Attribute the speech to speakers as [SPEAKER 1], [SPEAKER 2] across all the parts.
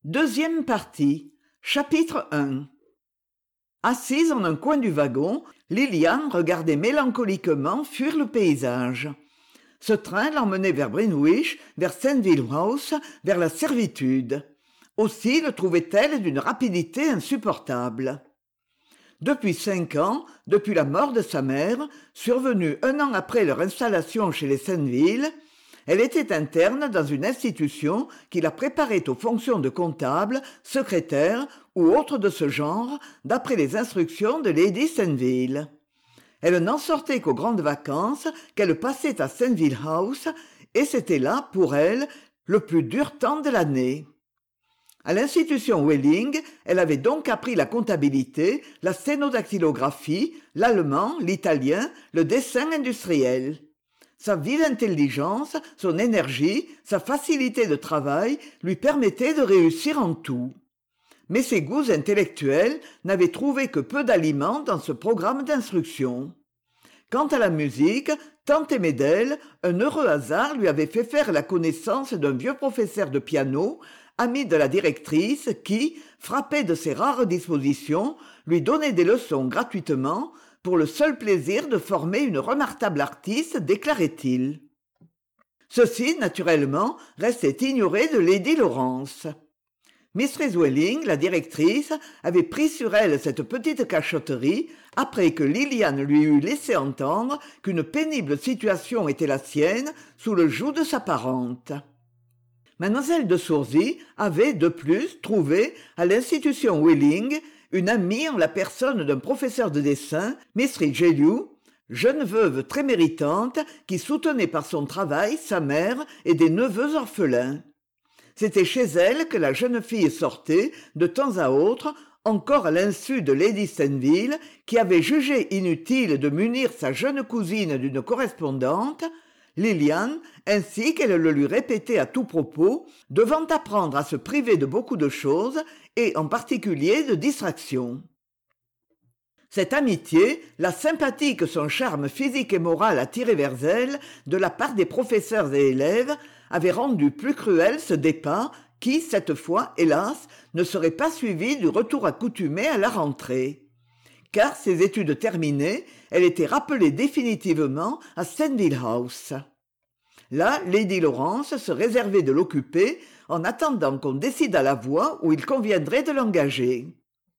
[SPEAKER 1] Deuxième partie, chapitre 1. Assise en un coin du wagon, Lilian regardait mélancoliquement fuir le paysage. Ce train l'emmenait vers Greenwich, vers Saint-Ville House, vers la servitude. Aussi le trouvait-elle d'une rapidité insupportable. Depuis 5 ans, depuis la mort de sa mère, survenue 1 an après leur installation chez les Saintville, elle était interne dans une institution qui la préparait aux fonctions de comptable, secrétaire ou autre de ce genre, d'après les instructions de Lady Saintville. Elle n'en sortait qu'aux grandes vacances qu'elle passait à Saintville House, et c'était là, pour elle, le plus dur temps de l'année. À l'institution Welling, elle avait donc appris la comptabilité, la sténodactylographie, l'allemand, l'italien, le dessin industriel. Sa vive intelligence, son énergie, sa facilité de travail lui permettaient de réussir en tout. Mais ses goûts intellectuels n'avaient trouvé que peu d'aliments dans ce programme d'instruction. Quant à la musique, tant aimée d'elle, un heureux hasard lui avait fait faire la connaissance d'un vieux professeur de piano, ami de la directrice, qui, frappé de ses rares dispositions, lui donnait des leçons gratuitement, pour le seul plaisir de former une remarquable artiste, déclarait-il. Ceci, naturellement, restait ignoré de Lady Laurence. Mistress Welling, la directrice, avait pris sur elle cette petite cachotterie après que Lilian lui eut laissé entendre qu'une pénible situation était la sienne sous le joug de sa parente. Mademoiselle de Soursy avait, de plus, trouvé, à l'institution Welling, une amie en la personne d'un professeur de dessin, Mistress Jelliou, jeune veuve très méritante qui soutenait par son travail sa mère et des neveux orphelins. C'était chez elle que la jeune fille sortait, de temps à autre, encore à l'insu de Lady Saintville, qui avait jugé inutile de munir sa jeune cousine d'une correspondante, Lilian, ainsi qu'elle le lui répétait à tout propos, devant apprendre à se priver de beaucoup de choses, et en particulier de distractions. Cette amitié, la sympathie que son charme physique et moral attirait vers elle, de la part des professeurs et élèves, avait rendu plus cruel ce départ qui, cette fois, hélas, ne serait pas suivi du retour accoutumé à la rentrée. Car, ses études terminées, elle était rappelée définitivement à Saintville House. Là, Lady Laurence se réservait de l'occuper en attendant qu'on décide à la voie où il conviendrait de l'engager.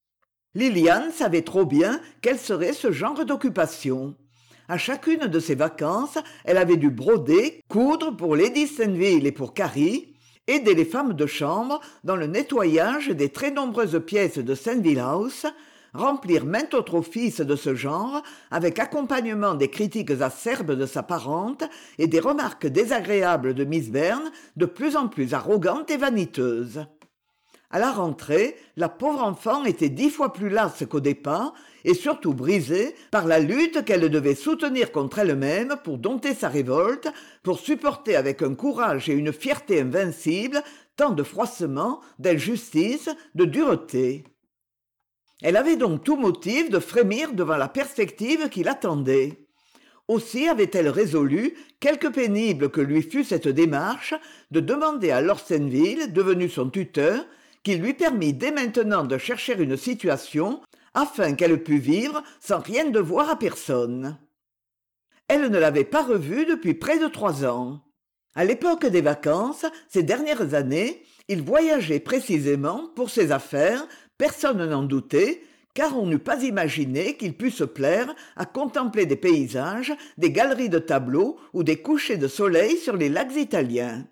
[SPEAKER 1] Lilian savait trop bien quel serait ce genre d'occupation. À chacune de ses vacances, elle avait dû broder, coudre pour Lady Saintville et pour Carrie, aider les femmes de chambre dans le nettoyage des très nombreuses pièces de Saintville House, remplir maint autre office de ce genre, avec accompagnement des critiques acerbes de sa parente et des remarques désagréables de Miss Byrne, de plus en plus arrogante et vaniteuse. À la rentrée, la pauvre enfant était 10 fois plus lasse qu'au départ, et surtout brisée par la lutte qu'elle devait soutenir contre elle-même pour dompter sa révolte, pour supporter avec un courage et une fierté invincibles tant de froissement, d'injustice, de dureté. Elle avait donc tout motif de frémir devant la perspective qui l'attendait. Aussi avait-elle résolu, quelque pénible que lui fût cette démarche, de demander à Lord Saintville, devenu son tuteur, qu'il lui permît dès maintenant de chercher une situation afin qu'elle pût vivre sans rien devoir à personne. Elle ne l'avait pas revu depuis près de 3 ans. À l'époque des vacances, ces dernières années, il voyageait précisément pour ses affaires, personne n'en doutait, car on n'eût pas imaginé qu'il pût se plaire à contempler des paysages, des galeries de tableaux ou des couchers de soleil sur les lacs italiens.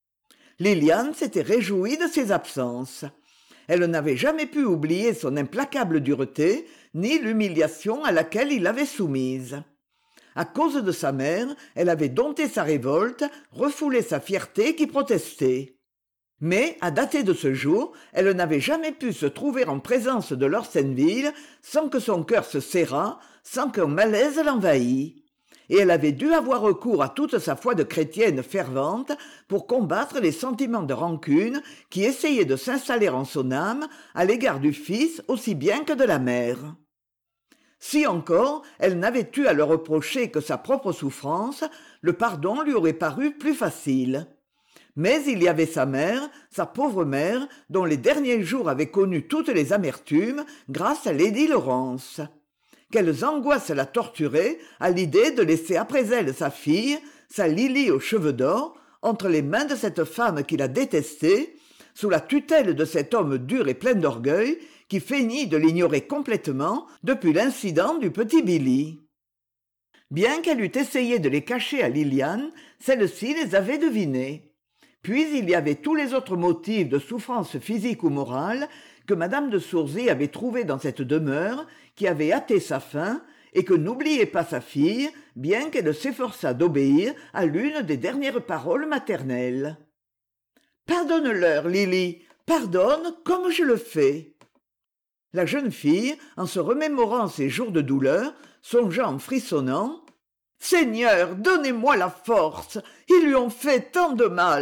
[SPEAKER 1] Lilian s'était réjouie de ses absences. Elle n'avait jamais pu oublier son implacable dureté, ni l'humiliation à laquelle il l'avait soumise. À cause de sa mère, elle avait dompté sa révolte, refoulé sa fierté qui protestait. Mais, à dater de ce jour, elle n'avait jamais pu se trouver en présence de Lord Saintville sans que son cœur se serrât, sans qu'un malaise l'envahît. Et elle avait dû avoir recours à toute sa foi de chrétienne fervente pour combattre les sentiments de rancune qui essayaient de s'installer en son âme à l'égard du fils aussi bien que de la mère. Si encore elle n'avait eu à le reprocher que sa propre souffrance, le pardon lui aurait paru plus facile. Mais il y avait sa mère, sa pauvre mère, dont les derniers jours avaient connu toutes les amertumes grâce à lady Laurence. Quelles angoisses la torturaient à l'idée de laisser après elle sa fille, sa Lily aux cheveux d'or, entre les mains de cette femme qui la détestait, sous la tutelle de cet homme dur et plein d'orgueil qui feignit de l'ignorer complètement depuis l'incident du petit Billy. Bien qu'elle eût essayé de les cacher à Lilian, celle-ci les avait devinés. Puis il y avait tous les autres motifs de souffrance physique ou morale que madame de Soursy avait trouvés dans cette demeure, qui avait hâté sa fin, et que n'oubliait pas sa fille, bien qu'elle s'efforçât d'obéir à l'une des dernières paroles maternelles. « Pardonne-leur, Lily, pardonne comme je le fais. » La jeune fille, en se remémorant ses jours de douleur, songea en frissonnant « Seigneur, donnez-moi la force, ils lui ont fait tant de mal !»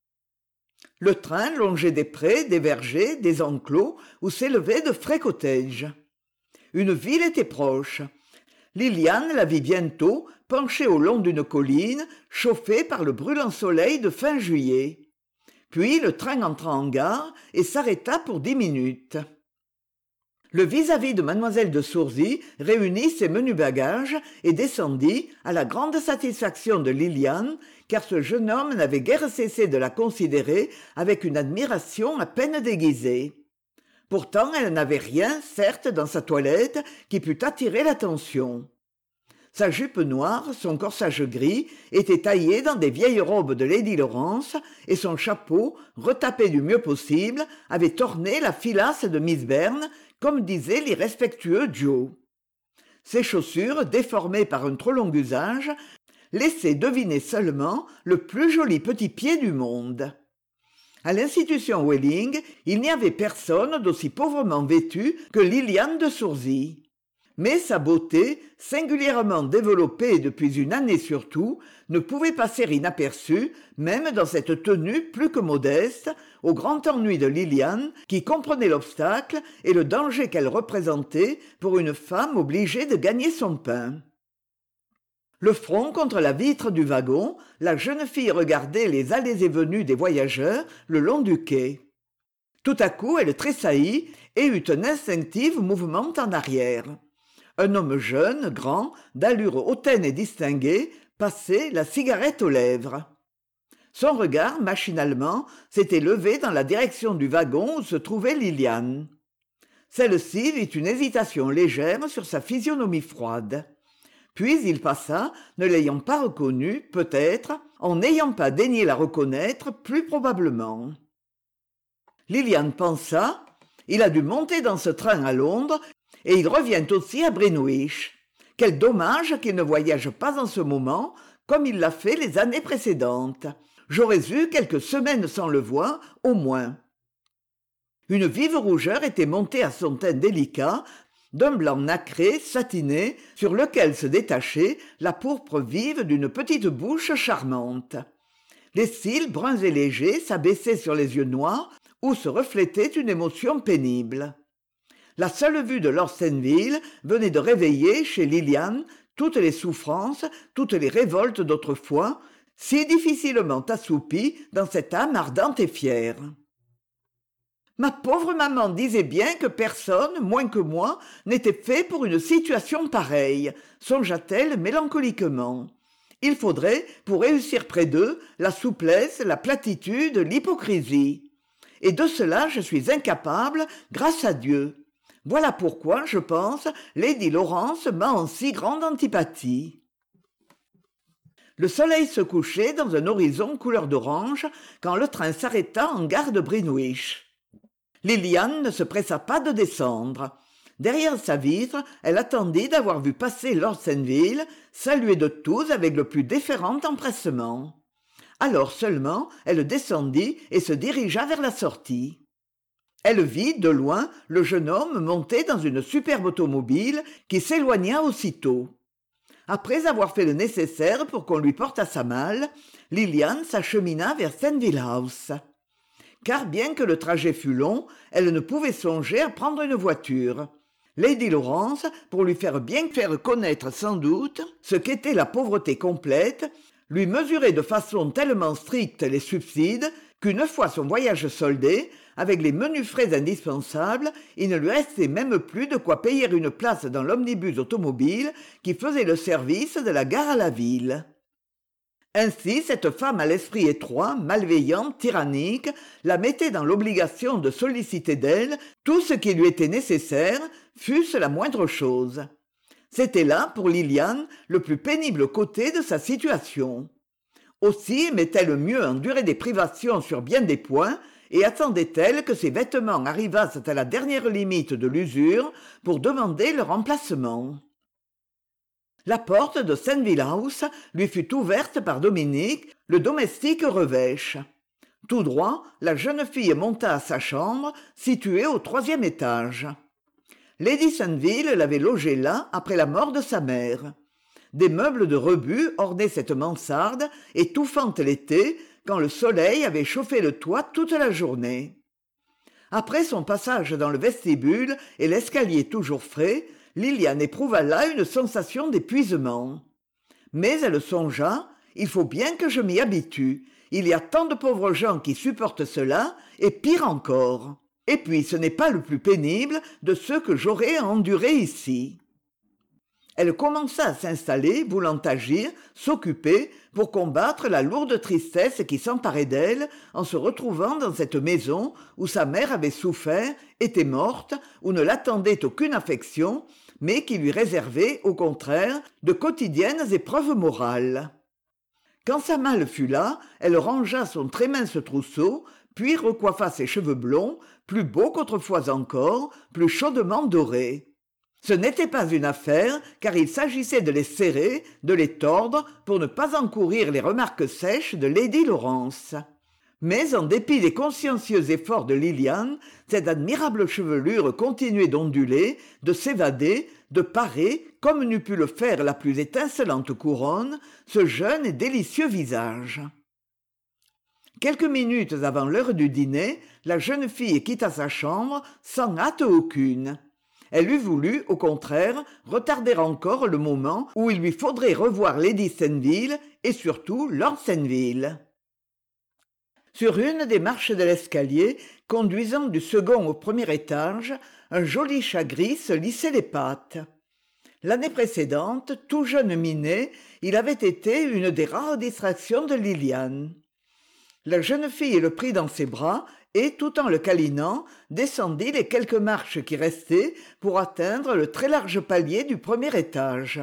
[SPEAKER 1] Le train longeait des prés, des vergers, des enclos, où s'élevaient de frais cottages. Une ville était proche. Lilian la vit bientôt, penchée au long d'une colline, chauffée par le brûlant soleil de fin juillet. Puis le train entra en gare et s'arrêta pour 10 minutes. Le vis-à-vis de mademoiselle de Soursy réunit ses menus bagages et descendit, à la grande satisfaction de Lilian, car ce jeune homme n'avait guère cessé de la considérer avec une admiration à peine déguisée. Pourtant elle n'avait rien, certes, dans sa toilette qui pût attirer l'attention. Sa jupe noire, son corsage gris, étaient taillés dans des vieilles robes de lady Laurence, et son chapeau, retapé du mieux possible, avait orné la filasse de Miss Byrne, comme disait l'irrespectueux Joe. Ses chaussures, déformées par un trop long usage, laissaient deviner seulement le plus joli petit pied du monde. À l'institution Welling, il n'y avait personne d'aussi pauvrement vêtu que Lilian de Soursy. Mais sa beauté, singulièrement développée depuis une année surtout, ne pouvait passer inaperçue, même dans cette tenue plus que modeste, au grand ennui de Lilian, qui comprenait l'obstacle et le danger qu'elle représentait pour une femme obligée de gagner son pain. Le front contre la vitre du wagon, la jeune fille regardait les allées et venues des voyageurs le long du quai. Tout à coup, elle tressaillit et eut un instinctif mouvement en arrière. Un homme jeune, grand, d'allure hautaine et distinguée, passait, la cigarette aux lèvres. Son regard, machinalement, s'était levé dans la direction du wagon où se trouvait Lilian. Celle-ci vit une hésitation légère sur sa physionomie froide. Puis il passa, ne l'ayant pas reconnue, peut-être, en n'ayant pas daigné la reconnaître, plus probablement. Lilian pensa « Il a dû monter dans ce train à Londres, et il revient aussi à Greenwich. Quel dommage qu'il ne voyage pas en ce moment, comme il l'a fait les années précédentes. J'aurais eu quelques semaines sans le voir, au moins. » Une vive rougeur était montée à son teint délicat, d'un blanc nacré, satiné, sur lequel se détachait la pourpre vive d'une petite bouche charmante. Les cils bruns et légers s'abaissaient sur les yeux noirs, où se reflétait une émotion pénible. La seule vue de Lord Saintville venait de réveiller chez Lilian toutes les souffrances, toutes les révoltes d'autrefois, si difficilement assoupies dans cette âme ardente et fière. Ma pauvre maman disait bien que personne, moins que moi, n'était fait pour une situation pareille, songea-t-elle mélancoliquement. Il faudrait, pour réussir près d'eux, la souplesse, la platitude, l'hypocrisie. Et de cela je suis incapable, grâce à Dieu. Voilà pourquoi, je pense, lady Laurence m'a en si grande antipathie. Le soleil se couchait dans un horizon couleur d'orange quand le train s'arrêta en gare de Greenwich. Lilian ne se pressa pas de descendre. Derrière sa vitre, elle attendit d'avoir vu passer Lord Saintville, salué de tous avec le plus déférent empressement. Alors seulement, elle descendit et se dirigea vers la sortie. Elle vit, de loin, le jeune homme monter dans une superbe automobile qui s'éloigna aussitôt. Après avoir fait le nécessaire pour qu'on lui portât sa malle, Lilian s'achemina vers Saintville House. Car bien que le trajet fût long, elle ne pouvait songer à prendre une voiture. Lady Laurence, pour lui faire bien faire connaître sans doute ce qu'était la pauvreté complète, lui mesurait de façon tellement stricte les subsides qu'une fois son voyage soldé, avec les menus frais indispensables, il ne lui restait même plus de quoi payer une place dans l'omnibus automobile qui faisait le service de la gare à la ville. Ainsi, cette femme à l'esprit étroit, malveillante, tyrannique, la mettait dans l'obligation de solliciter d'elle tout ce qui lui était nécessaire, fût-ce la moindre chose. C'était là, pour Lilian, le plus pénible côté de sa situation. Aussi aimait-elle mieux endurer des privations sur bien des points, et attendait-elle que ses vêtements arrivassent à la dernière limite de l'usure pour demander leur remplacement. La porte de Saint-Ville House lui fut ouverte par Dominique, le domestique revêche. Tout droit, la jeune fille monta à sa chambre, située au 3e étage. Lady Saintville l'avait logée là après la mort de sa mère. Des meubles de rebut ornaient cette mansarde, étouffante l'été, quand le soleil avait chauffé le toit toute la journée. Après son passage dans le vestibule et l'escalier toujours frais, Lilian éprouva là une sensation d'épuisement. Mais elle songea, il faut bien que je m'y habitue. Il y a tant de pauvres gens qui supportent cela, et pire encore. Et puis ce n'est pas le plus pénible de ceux que j'aurai à endurer ici. Elle commença à s'installer, voulant agir, s'occuper, pour combattre la lourde tristesse qui s'emparait d'elle en se retrouvant dans cette maison où sa mère avait souffert, était morte, où ne l'attendait aucune affection, mais qui lui réservait, au contraire, de quotidiennes épreuves morales. Quand sa malle fut là, elle rangea son très mince trousseau, puis recoiffa ses cheveux blonds, plus beaux qu'autrefois encore, plus chaudement dorés. Ce n'était pas une affaire, car il s'agissait de les serrer, de les tordre, pour ne pas encourir les remarques sèches de Lady Laurence. Mais en dépit des consciencieux efforts de Lilian, cette admirable chevelure continuait d'onduler, de s'évader, de parer, comme n'eût pu le faire la plus étincelante couronne, ce jeune et délicieux visage. Quelques minutes avant l'heure du dîner, la jeune fille quitta sa chambre sans hâte aucune. Elle eût voulu, au contraire, retarder encore le moment où il lui faudrait revoir Lady Saintville et surtout Lord Saintville. Sur une des marches de l'escalier, conduisant du second au premier étage, un joli chat gris se lissait les pattes. L'année précédente, tout jeune minet, il avait été une des rares distractions de Lilian. La jeune fille le prit dans ses bras et, tout en le câlinant, descendit les quelques marches qui restaient pour atteindre le très large palier du premier étage.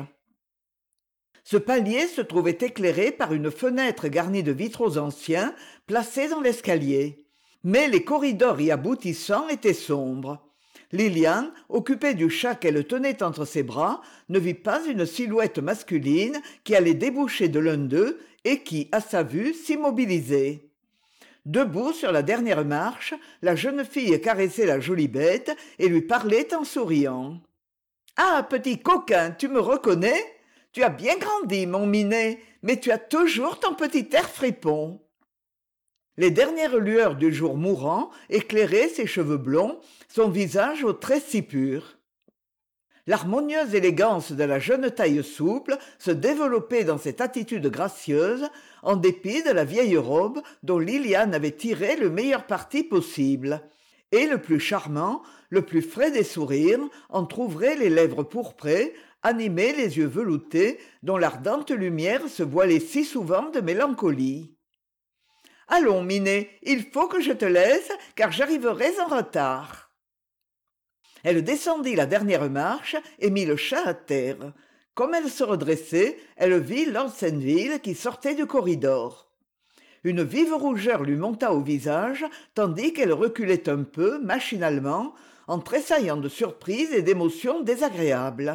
[SPEAKER 1] Ce palier se trouvait éclairé par une fenêtre garnie de vitraux anciens placés dans l'escalier. Mais les corridors y aboutissant étaient sombres. Lilian, occupée du chat qu'elle tenait entre ses bras, ne vit pas une silhouette masculine qui allait déboucher de l'un d'eux et qui, à sa vue, s'immobilisait. Debout sur la dernière marche, la jeune fille caressait la jolie bête et lui parlait en souriant. « Ah, petit coquin, tu me reconnais ? Tu as bien grandi, mon minet, mais tu as toujours ton petit air fripon. » Les dernières lueurs du jour mourant éclairaient ses cheveux blonds, son visage aux traits si purs. L'harmonieuse élégance de la jeune taille souple se développait dans cette attitude gracieuse, en dépit de la vieille robe dont Lilian avait tiré le meilleur parti possible. Et le plus charmant, le plus frais des sourires entr'ouvrait les lèvres pourprées, animait les yeux veloutés dont l'ardente lumière se voilait si souvent de mélancolie. « Allons, minet, il faut que je te laisse, car j'arriverai en retard. » Elle descendit la dernière marche et mit le chat à terre. Comme elle se redressait, elle vit Lord Saintville qui sortait du corridor. Une vive rougeur lui monta au visage, tandis qu'elle reculait un peu, machinalement, en tressaillant de surprise et d'émotion désagréable.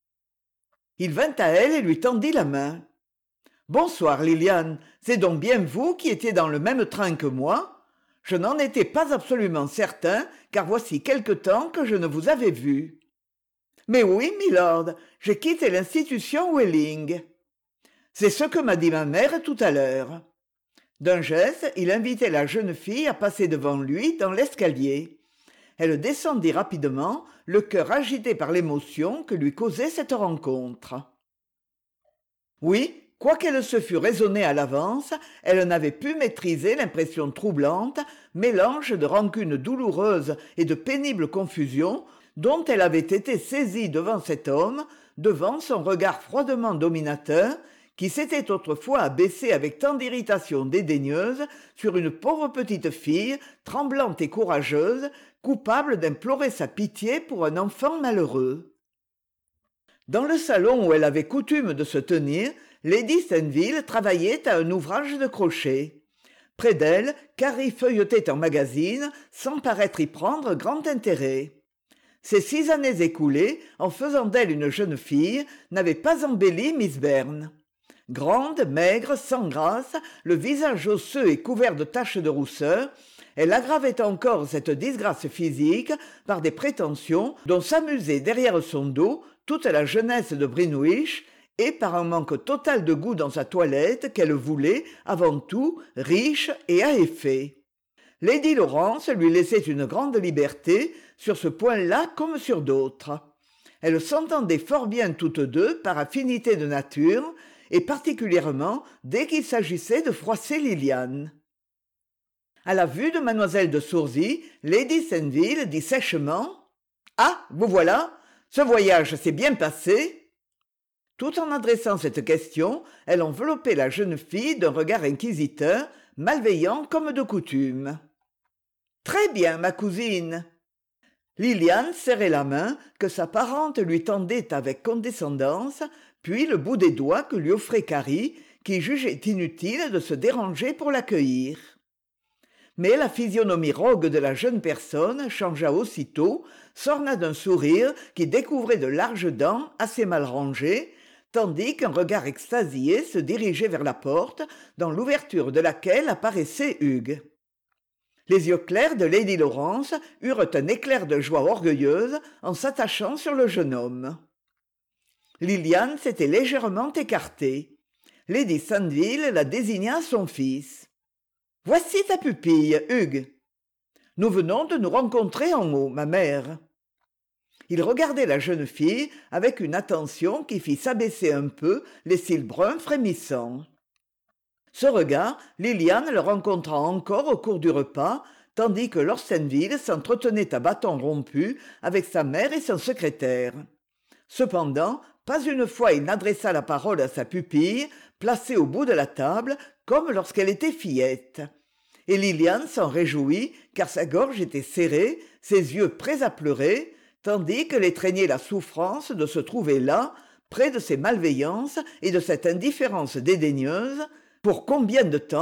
[SPEAKER 1] Il vint à elle et lui tendit la main. « Bonsoir, Lilian, c'est donc bien vous qui étiez dans le même train que moi ? Je n'en étais pas absolument certain, car voici quelque temps que je ne vous avais vu. »« Mais oui, milord, j'ai quitté l'institution Welling. »« C'est ce que m'a dit ma mère tout à l'heure. » D'un geste, il invitait la jeune fille à passer devant lui dans l'escalier. Elle descendit rapidement, le cœur agité par l'émotion que lui causait cette rencontre. « Oui, quoiqu'elle se fût raisonnée à l'avance, elle n'avait pu maîtriser l'impression troublante, mélange de rancune douloureuse et de pénible confusion, dont elle avait été saisie devant cet homme, devant son regard froidement dominateur, qui s'était autrefois abaissé avec tant d'irritation dédaigneuse sur une pauvre petite fille, tremblante et courageuse, coupable d'implorer sa pitié pour un enfant malheureux. Dans le salon où elle avait coutume de se tenir, Lady Stainville travaillait à un ouvrage de crochet. Près d'elle, Carrie feuilletait un magazine, sans paraître y prendre grand intérêt. Ces 6 années écoulées, en faisant d'elle une jeune fille, n'avaient pas embelli Miss Byrne. Grande, maigre, sans grâce, le visage osseux et couvert de taches de rousseur, elle aggravait encore cette disgrâce physique par des prétentions dont s'amusait derrière son dos toute la jeunesse de Greenwich, et par un manque total de goût dans sa toilette qu'elle voulait, avant tout, riche et à effet. Lady Laurence lui laissait une grande liberté, sur ce point-là comme sur d'autres. Elles s'entendaient fort bien toutes deux par affinité de nature, et particulièrement dès qu'il s'agissait de froisser Lilian. À la vue de mademoiselle de Soursy, Lady Stainville dit sèchement « Ah, vous voilà, ce voyage s'est bien passé ?» Tout en adressant cette question, elle enveloppait la jeune fille d'un regard inquisiteur, malveillant comme de coutume. « Très bien, ma cousine !» Lilian serrait la main que sa parente lui tendait avec condescendance, puis le bout des doigts que lui offrait Carrie, qui jugeait inutile de se déranger pour l'accueillir. Mais la physionomie rogue de la jeune personne changea aussitôt, s'orna d'un sourire qui découvrait de larges dents assez mal rangées, tandis qu'un regard extasié se dirigeait vers la porte, dans l'ouverture de laquelle apparaissait Hugues. Les yeux clairs de Lady Laurence eurent un éclair de joie orgueilleuse en s'attachant sur le jeune homme. Lilian s'était légèrement écartée. Lady Stainville la désigna à son fils. « Voici ta pupille, Hugues. Nous venons de nous rencontrer en haut, ma mère. » Il regardait la jeune fille avec une attention qui fit s'abaisser un peu les cils bruns frémissants. Ce regard, Lilian le rencontra encore au cours du repas, tandis que Lord Stainville s'entretenait à bâton rompu avec sa mère et son secrétaire. Cependant, pas une fois il n'adressa la parole à sa pupille, placée au bout de la table, comme lorsqu'elle était fillette. Et Lilian s'en réjouit, car sa gorge était serrée, ses yeux prêts à pleurer, tandis que l'étreignait la souffrance de se trouver là, près de ces malveillances et de cette indifférence dédaigneuse. Pour combien de temps ?